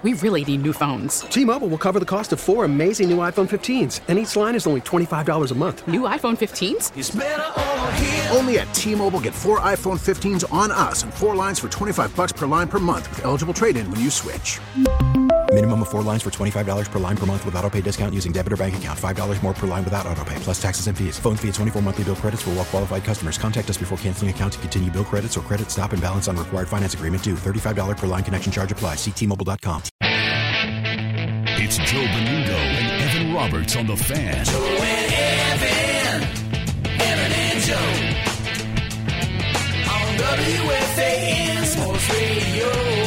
we really need new phones. T-Mobile will cover the cost of 4 amazing new iPhone 15s, and each line is only $25 a month. New iPhone 15s? It's better over here. Only at T-Mobile, get 4 iPhone 15s on us and 4 lines for $25 per line per month with eligible trade-in when you switch. Minimum of 4 lines for $25 per line per month with autopay discount using debit or bank account. $5 more per line without autopay, plus taxes and fees. Phone fee at 24 monthly bill credits for well-qualified customers. Contact us before canceling account to continue bill credits or credit stop and balance on required finance agreement due. $35 per line connection charge applies. See T-Mobile.com. It's Joe Benudo and Evan Roberts on The Fan. Joe and Evan and Joe. On WFAN Sports Radio.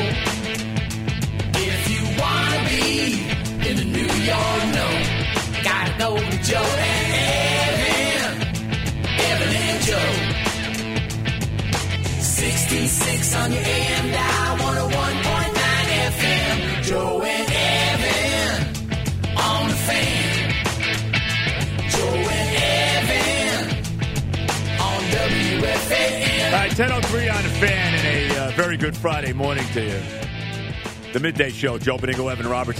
If you want to be in the New York know, gotta know Joe and Evan and Joe. 66 on your AM dial, 101.9 FM. Joe and Evan on The Fan. Joe and Evan on WFAN. All right, 10:03 on The Fan, and a very good Friday morning to you. The Midday Show, Joe Beningo, Evan Roberts,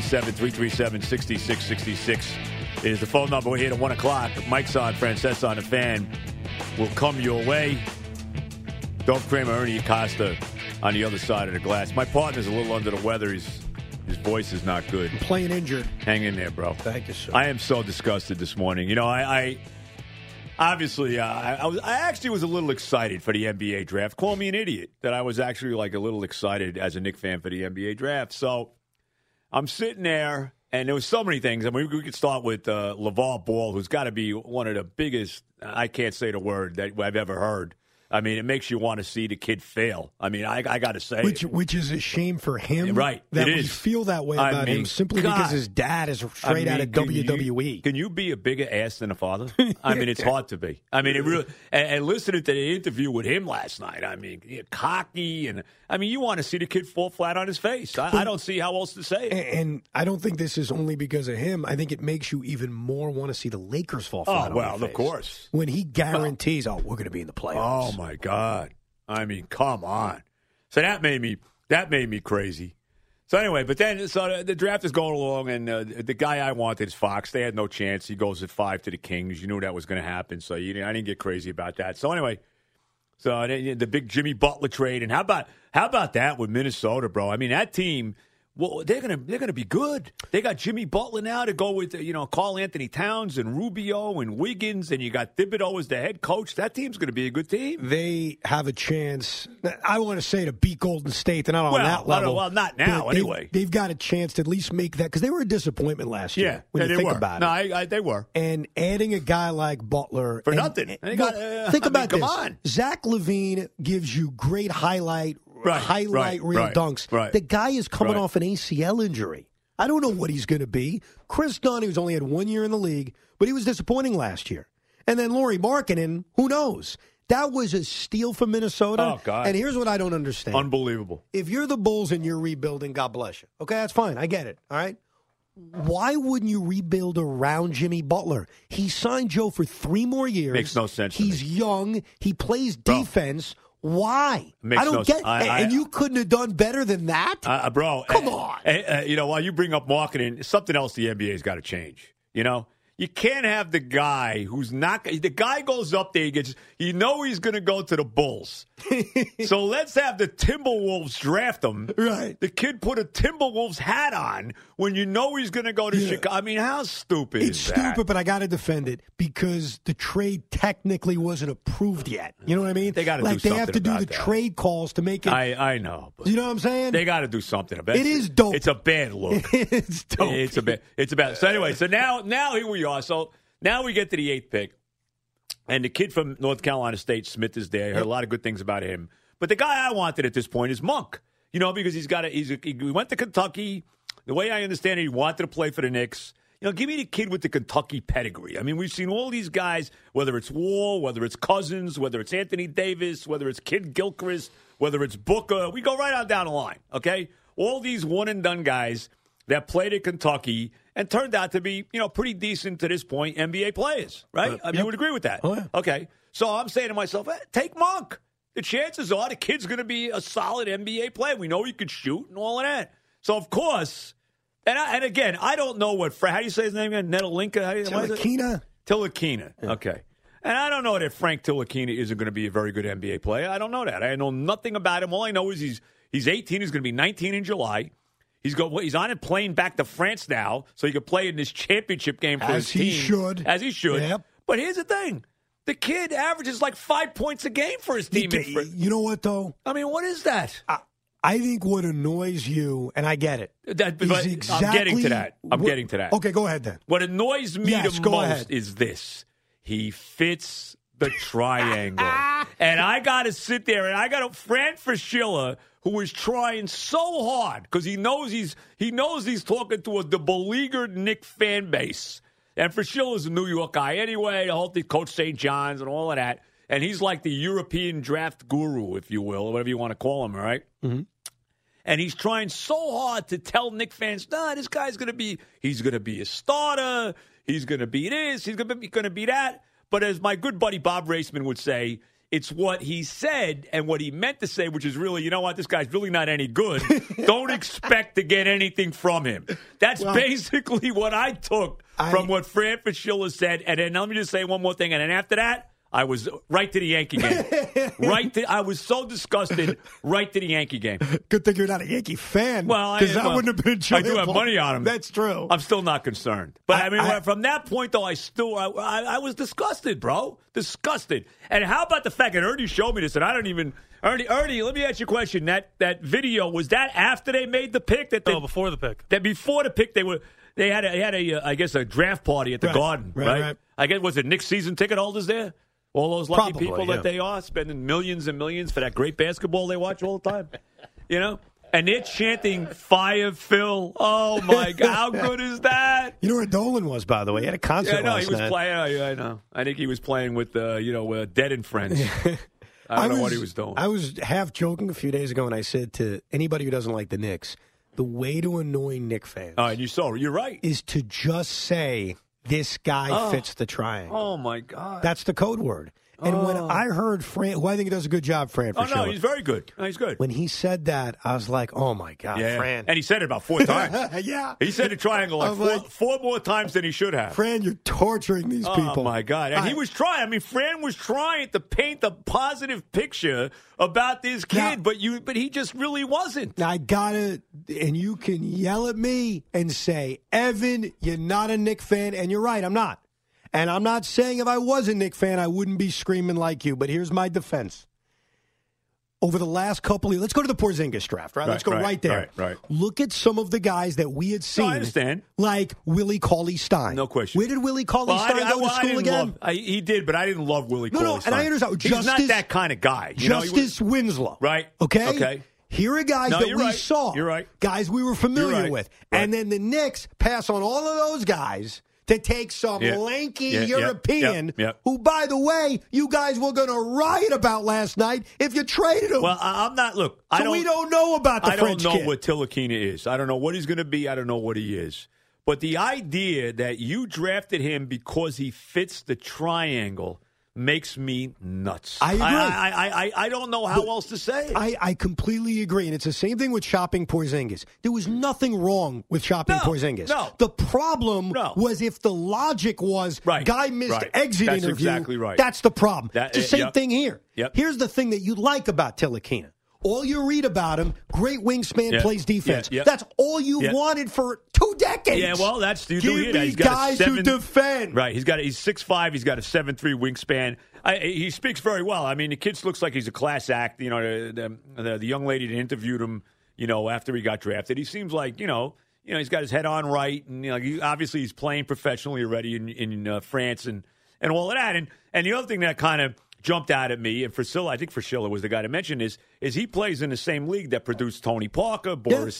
877-337-6666 is the phone number. We're here at 1 o'clock. Mike's on, Francesa on The Fan will come your way. Dolph Kramer, Ernie Acosta on the other side of the glass. My partner's a little under the weather. His voice is not good. I'm playing injured. Hang in there, bro. Thank you, sir. I am so disgusted this morning. You know, I obviously, I actually was a little excited for the NBA draft. Call me an idiot that I was actually like a little excited as a Knicks fan for the NBA draft. So I'm sitting there, and there was so many things. I mean, we could start with LeVar Ball, who's got to be one of the biggest, I can't say the word, that I've ever heard. I mean, it makes you want to see the kid fail. I mean, I got to say. Which is a shame for him. Right. That it we is. feel that way about him simply because his dad is straight out of WWE. Can you be a bigger ass than a father? I mean, it's hard to be. I mean, it really. And listening to the interview with him last night, I mean, cocky. And I mean, you want to see the kid fall flat on his face. I don't see how else to say it. And I don't think this is only because of him. I think it makes you even more want to see the Lakers fall flat on their face. Of course. When he guarantees, we're going to be in the playoffs. Oh, my God. I mean, come on. So that made me crazy. So anyway, but then the draft is going along, and the guy I wanted is Fox. They had no chance. He goes at 5 to the Kings. You knew that was going to happen, so I didn't get crazy about that. So anyway, the big Jimmy Butler trade, and how about that with Minnesota, bro? I mean, that team. Well, they're gonna be good. They got Jimmy Butler now to go with Karl Anthony Towns and Rubio and Wiggins, and you got Thibodeau as the head coach. That team's going to be a good team. They have a chance. I want to say to beat Golden State. They're not on that level. Well, not now anyway. They've got a chance to at least make that because they were a disappointment last year. When you think about it. No, they were. And adding a guy like Butler for nothing. Think about this. Come on. Zach LaVine gives you great highlight reel dunks. Right. The guy is coming off an ACL injury. I don't know what he's going to be. Chris Dunn, who's only had 1 year in the league, but he was disappointing last year. And then Lauri Markkanen, who knows? That was a steal for Minnesota. Oh, God. And here's what I don't understand. Unbelievable. If you're the Bulls and you're rebuilding, God bless you. Okay, that's fine. I get it. All right? Why wouldn't you rebuild around Jimmy Butler? He signed Joe for 3 more years. Makes no sense. He's young. He plays defense. Why? I don't get it. And you couldn't have done better than that? Bro. Come on. While you bring up marketing, something else the NBA's got to change. You can't have the guy who's not. The guy goes up there, he's going to go to the Bulls. So let's have the Timberwolves draft him. Right. The kid put a Timberwolves hat on when you know he's going to go to Chicago. I mean, how stupid is that? It's stupid, but I got to defend it because the trade technically wasn't approved yet. You know what I mean? They got to do something. They have to do the that. Trade calls to make it. I know. You know what I'm saying? They got to do something about it. It is dope. It's a bad look. It's dope. It's a bad. So anyway, now here we are. So now we get to the 8th pick, and the kid from North Carolina State, Smith, is there. I heard a lot of good things about him. But the guy I wanted at this point is Monk. Because he went to Kentucky. The way I understand it, he wanted to play for the Knicks. Give me the kid with the Kentucky pedigree. I mean, we've seen all these guys, whether it's Wall, whether it's Cousins, whether it's Anthony Davis, whether it's Kid Gilchrist, whether it's Booker. We go right on down the line, okay? All these one-and-done guys that played at Kentucky and turned out to be, pretty decent to this point NBA players, right? You would agree with that? Oh, yeah. Okay. So I'm saying to myself, take Monk. The chances are the kid's going to be a solid NBA player. We know he could shoot and all of that. So, of course, and again, I don't know what, how do you say his name again? Nedelinka? Tilakina? Tilakina. Okay. And I don't know that Frank Tilakina isn't going to be a very good NBA player. I don't know that. I know nothing about him. All I know is he's 18. He's going to be 19 in July. He's on a plane back to France now, so he can play in this championship game for his team. As he should. Yep. But here's the thing. The kid averages like 5 points a game for his team. You know what, though? I mean, what is that? I think what annoys you, and I get it. I'm getting to that. Okay, go ahead then. What annoys me the most is this. He fits the triangle. And I got to sit there, and Fran Fraschilla, who is trying so hard, because he knows he's talking to the beleaguered Knick fan base. And Fraschilla's a New York guy anyway, the whole thing, Coach St. John's and all of that. And he's like the European draft guru, if you will, or whatever you want to call him, all right? Mm-hmm. And he's trying so hard to tell Knick fans, this guy's going to be a starter. He's going to be this. He's going to be that. But as my good buddy Bob Raceman would say, it's what he said and what he meant to say, which is really, you know what, this guy's really not any good. Don't expect to get anything from him. That's basically what I took from what Fran Fraschilla said. And then let me just say one more thing. And then after that, I was right to the Yankee game. I was so disgusted, right to the Yankee game. Good thing you're not a Yankee fan. Well, because that wouldn't have been enjoyable. I do have money on him. That's true. I'm still not concerned. But from that point, though, I was disgusted, bro. Disgusted. And how about the fact that Ernie showed me this, and I don't even... Ernie, let me ask you a question. That video, was that after they made the pick? No, before the pick. That before the pick, they had I guess a draft party at the Garden, right? I guess, was it Knicks season ticket holders there? All those lucky people that they are, spending millions and millions for that great basketball they watch all the time. You know? And they're chanting, "Fire Phil." Oh, my God. How good is that? You know where Dolan was, by the way? He had a concert last night. He was playing. I know. I think he was playing with, Dead and Friends. I don't know what he was doing. I was half joking a few days ago, and I said to anybody who doesn't like the Knicks, the way to annoy Knicks fans you're right. is to just say, this guy fits the triangle. Oh, my God. That's the code word. And when I heard Fran, who I think does a good job, Fran Fraschilla. Oh, no, he's very good. No, he's good. When he said that, I was like, oh, my God, Fran. And he said it about 4 times. Yeah. He said the triangle four more times than he should have. Fran, you're torturing these people. Oh, my God. And he was trying. I mean, Fran was trying to paint a positive picture about this kid, but he just really wasn't. Now, I got to, and you can yell at me and say, Evan, you're not a Knick fan, and you're right, I'm not. And I'm not saying if I was a Knick fan, I wouldn't be screaming like you. But here's my defense. Over the last couple of years, let's go to the Porzingis draft, right? Let's go right there. Right. Look at some of the guys that we had seen. I understand. Like Willie Cauley-Stein. No question. Where did Willie Cauley-Stein go to school again? He did, but I didn't love Willie Cauley-Stein. And I understand. He's not that kind of guy. Justice Winslow. Right. Okay? Here are guys that we saw. You're right. Guys we were familiar with. Right. And then the Knicks pass on all of those guys to take some lanky European who, by the way, you guys were going to riot about last night if you traded him. Well, I'm not. Look, we don't know about the French kid. I don't know what Tilakina is. I don't know what he's going to be. I don't know what he is. But the idea that you drafted him because he fits the triangle makes me nuts. I agree. I don't know how else to say it. I completely agree. And it's the same thing with shopping Porzingis. There was nothing wrong with shopping Porzingis. No. The problem was if the logic was guy missed exit That's interview. Exactly right. That's the problem. It's the same thing here. Yep. Here's the thing that you like about Tilakina. All you read about him, great wingspan, plays defense. That's all you've wanted for 2 decades. Yeah, well, that's you Give do hear me that. He's got guys who defend. Right, he's 6'5", he's got a 7'3" wingspan. He speaks very well. I mean, the kid looks like he's a class act. You know, the young lady that interviewed him, you know, after he got drafted, he seems like, you know, he's got his head on right, and obviously he's playing professionally already in France and all of that. And the other thing that kind of jumped out at me, and I think Fraschilla was the guy to mention is he plays in the same league that produced Tony Parker, Boris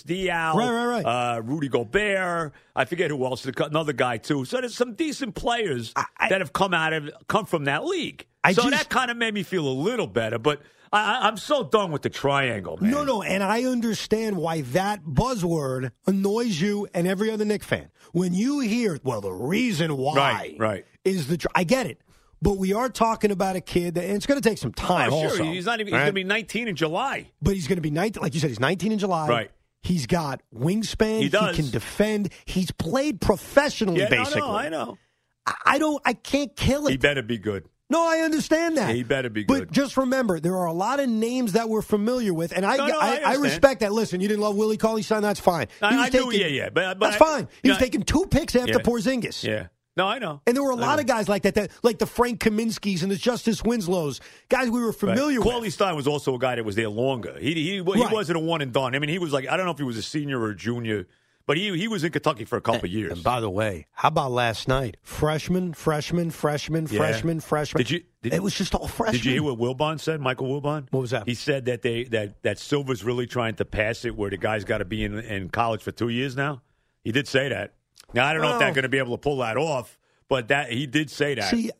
Diaw, Rudy Gobert. I forget who else. Another guy too. So there's some decent players that have come from that league. That kind of made me feel a little better. But I'm so done with the triangle, man. No, and I understand why that buzzword annoys you and every other Knicks fan. When you hear, the reason why is I get it. But we are talking about a kid that, and it's going to take some time. Sure, also. he's not even. He's going to be 19 in July. But he's going to be 19, like you said. He's 19 in July. Right. He's got wingspan. He does. He can defend. He's played professionally, basically. I know. I can't kill it. He better be good. No, I understand that. He better be But good. just remember, there are a lot of names that we're familiar with, and I understand. respect that. Listen, you didn't love Willie Cauley-Stein, that's fine. I knew, yeah. But that's fine. He was taking 2 picks after Porzingis. Yeah. No, I know. And there were a lot of guys like that, like the Frank Kaminsky's and the Justice Winslows, guys we were familiar with. Cauley-Stein was also a guy that was there longer. He wasn't a one and done. I mean, he was like, I don't know if he was a senior or a junior, but he was in Kentucky for a couple of years. And by the way, how about last night? Freshman. It was just all freshmen. Did you hear what Wilbon said, Michael Wilbon? What was that? He said that that Silver's really trying to pass it where the guy's got to be in college for 2 years now. He did say that. Now, I don't know if they're going to be able to pull that off, but he did say that. See,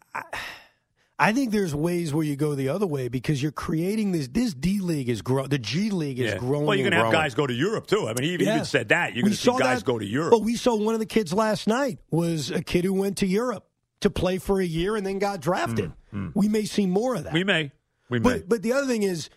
I think there's ways where you go the other way because you're creating this D League is growing. The G League is growing. Well, you're going to have guys go to Europe, too. I mean, he even said that. You're going to see guys go to Europe. But we saw one of the kids last night was a kid who went to Europe to play for a year and then got drafted. We may see more of that. We may. But the other thing is,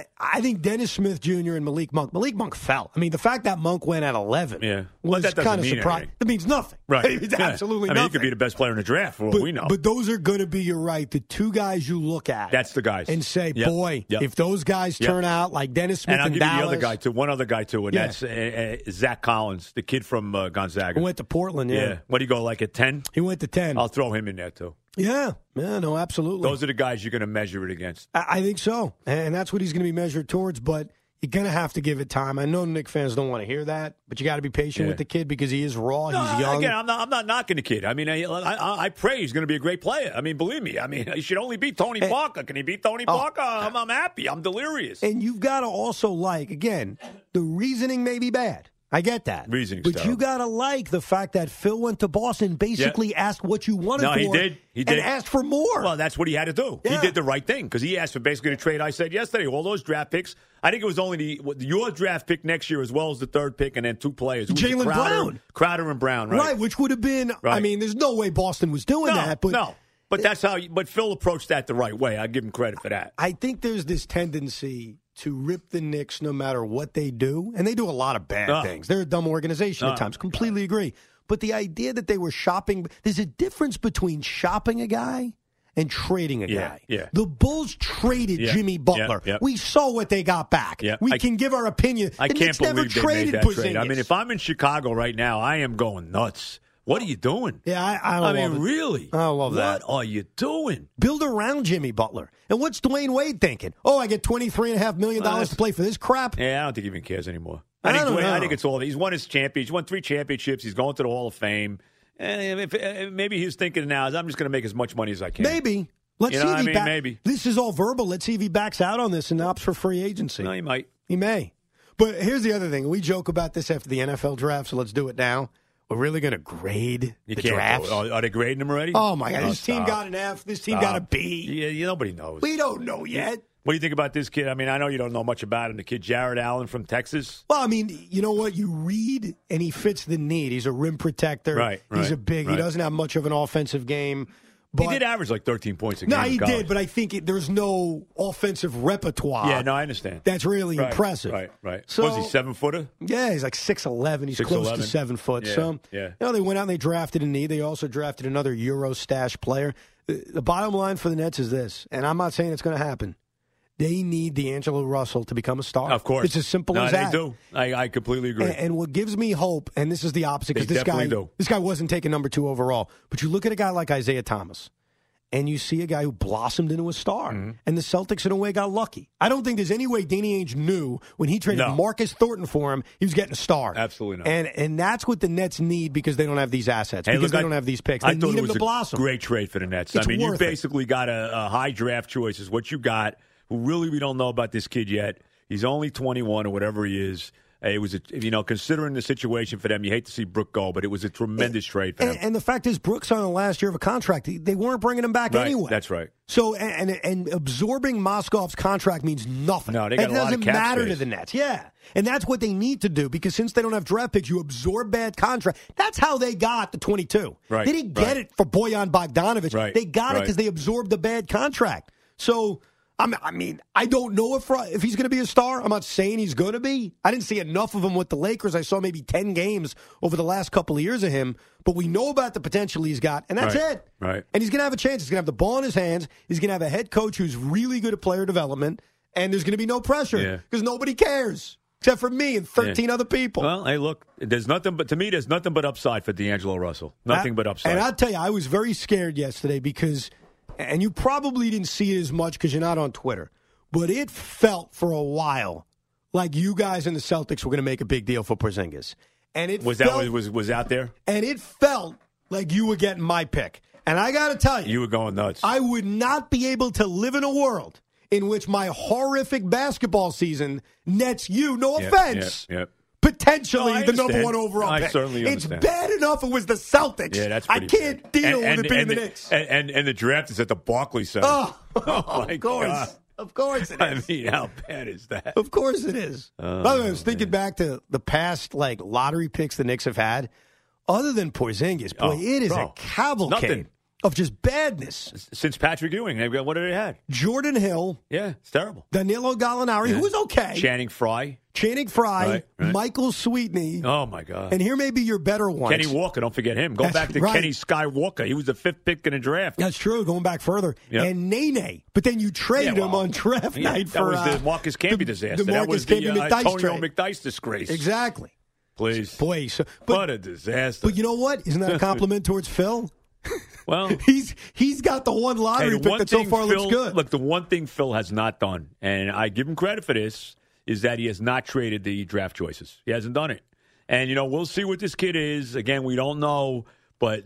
I think Dennis Smith Jr. and Malik Monk fell. I mean, the fact that Monk went at 11 was kind of surprising. That means nothing. Right. It's absolutely nothing. I mean, he could be the best player in the draft for what we know. But those are going to be, you're right, the 2 guys you look at. That's the guys. And say, boy, if those guys turn out like Dennis Smith and Dallas. And I'll give you one other guy, too, and that's Zach Collins, the kid from Gonzaga. Who went to Portland, What do you go, like at 10? He went to 10. I'll throw him in there, too. Yeah, no, absolutely. Those are the guys you're going to measure it against. I think so, and that's what he's going to be measured towards, but you're going to have to give it time. I know Knick fans don't want to hear that, but you got to be patient with the kid because he is raw, he's young. Again, I'm not knocking the kid. I mean, I pray he's going to be a great player. I mean, believe me. I mean, he should only beat Tony Parker. Can he beat Tony Parker? I'm happy. I'm delirious. And you've got to also again, the reasoning may be bad. I get that. Reasoning's but terrible. You got to like the fact that Phil went to Boston, basically asked what you wanted for. He did. And asked for more. Well, that's what he had to do. Yeah. He did the right thing because he asked for basically the trade I said yesterday. All those draft picks. I think it was only your draft pick next year as well as the 3rd pick and then 2 players. Jaylen Brown. Crowder and Brown, right? Right, which would have been, I mean, there's no way Boston was doing that. But no. But that's how. But Phil approached that the right way. I give him credit for that. I think there's this tendency to rip the Knicks no matter what they do, and they do a lot of bad things. They're a dumb organization at times. Completely agree. But the idea that they were shopping, there's a difference between shopping a guy and trading a guy. Yeah. The Bulls traded Jimmy Butler. We saw what they got back. We can give our opinion. I can't believe they made that trade. I mean, if I'm in Chicago right now, I am going nuts. What are you doing? Yeah, I mean, really? I love that. What are you doing? Build around Jimmy Butler. And what's Dwayne Wade thinking? Oh, I get $23.5 million to play for this crap? Yeah, I don't think he even cares anymore. I think it's all. He's won his championship. He's won 3 championships. He's going to the Hall of Fame. And maybe he's thinking now, I'm just going to make as much money as I can. Maybe. Let's see if he maybe. This is all verbal. Let's see if he backs out on this and opts for free agency. No, he might. He may. But here's the other thing. We joke about this after the NFL draft, so let's do it now. We're really going to grade the drafts. Are they grading them already? Oh, my God. This team got an F. This team got a B. Yeah, nobody knows. We don't know yet. What do you think about this kid? I mean, I know you don't know much about him. The kid, Jared Allen from Texas. Well, I mean, you know what? You read, and he fits the need. He's a rim protector. Right. He's a big. He doesn't have much of an offensive game. But, he did average like 13 points a game. No, he did, but I think there's no offensive repertoire. Yeah, no, I understand. That's really impressive. Right. So, was he 7-footer? Yeah, he's like 6'11". He's close to 7 foot. Yeah, so, they went out and they drafted a knee. They also drafted another Euro stash player. The bottom line for the Nets is this, and I'm not saying it's going to happen. They need D'Angelo Russell to become a star. Of course. It's as simple as that. They do. I completely agree. And what gives me hope, and this is the opposite, because this guy wasn't taken number 2 overall, but you look at a guy like Isaiah Thomas, and you see a guy who blossomed into a star. Mm-hmm. And the Celtics, in a way, got lucky. I don't think there's any way Danny Ainge knew when he traded Marcus Thornton for him, he was getting a star. Absolutely not. And that's what the Nets need because they don't have these assets, because they don't have these picks. They need him to blossom. Great trade for the Nets. It's you worth basically got a high draft choice is what you got. Who really we don't know about this kid yet. He's only 21 or whatever he is. It was, considering the situation for them, you hate to see Brook go, but it was a tremendous trade for them. And the fact is, Brook's on the last year of a contract. They weren't bringing him back anyway. That's right. So, and absorbing Mozgov's contract means nothing. No, they got a lot of cap It doesn't matter space to the Nets. Yeah. And that's what they need to do, because since they don't have draft picks, you absorb bad contract. That's how they got the 22. Right. They didn't get it for Bojan Bogdanovic. Right. They got it because they absorbed the bad contract. So, I mean, I don't know if he's going to be a star. I'm not saying he's going to be. I didn't see enough of him with the Lakers. I saw maybe 10 games over the last couple of years of him. But we know about the potential he's got, and that's it. Right. And he's going to have a chance. He's going to have the ball in his hands. He's going to have a head coach who's really good at player development, and there's going to be no pressure because nobody cares except for me and 13 other people. Well, hey, look, there's nothing but upside for D'Angelo Russell. Nothing but upside. And I'll tell you, I was very scared yesterday because, and you probably didn't see it as much because you're not on Twitter, but it felt for a while like you guys in the Celtics were going to make a big deal for Porzingis. And it was out there? And it felt like you were getting my pick. And I got to tell you, you were going nuts. I would not be able to live in a world in which my horrific basketball season nets you, no offense, potentially the number one overall pick. I certainly understand. It's bad enough it was the Celtics. Yeah, that's I can't bad. deal with it being the Knicks. And the draft is at the Barclays Center. Oh my God. Of course it is. I mean, how bad is that? Of course it is. By the way, I was thinking back to the past lottery picks the Knicks have had. Other than Porzingis, boy, it is a cavalcade of just badness. Since Patrick Ewing, what have they had? Jordan Hill. Yeah, it's terrible. Danilo Gallinari, who was okay. Channing Frye. Right. Michael Sweetney. Oh, my God. And here may be your better ones. Kenny Walker, don't forget him. Go back to Kenny Skywalker. He was the 5th pick in the draft. That's true, going back further. Yep. And Nene. But then you trade him on draft night for... That was the Marcus Camby disaster. The Marcus Camby McDyess Antonio McDyess disgrace. Exactly. Please. Boy, what a disaster. But you know what? Isn't that a compliment towards Phil? Well, he's got the one lottery pick that so far looks good. Look, the one thing Phil has not done, and I give him credit for this, is that he has not traded the draft choices. He hasn't done it. And, we'll see what this kid is. Again, we don't know, but,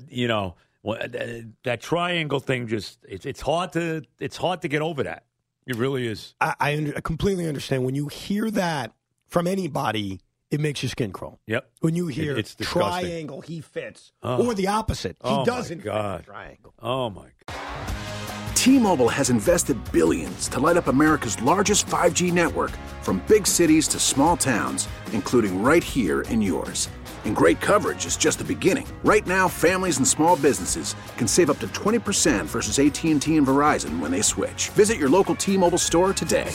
that triangle thing it's hard to get over that. It really is. I completely understand. When you hear that from anybody, it makes your skin crawl. Yep. When you hear it's triangle, he fits. Or the opposite. He doesn't fit the triangle. Oh, my God. T-Mobile has invested billions to light up America's largest 5G network, from big cities to small towns, including right here in yours. And great coverage is just the beginning. Right now, families and small businesses can save up to 20% versus AT&T and Verizon when they switch. Visit your local T-Mobile store today.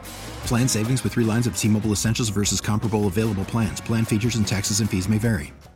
Plan savings with 3 lines of T-Mobile Essentials versus comparable available plans. Plan features and taxes and fees may vary.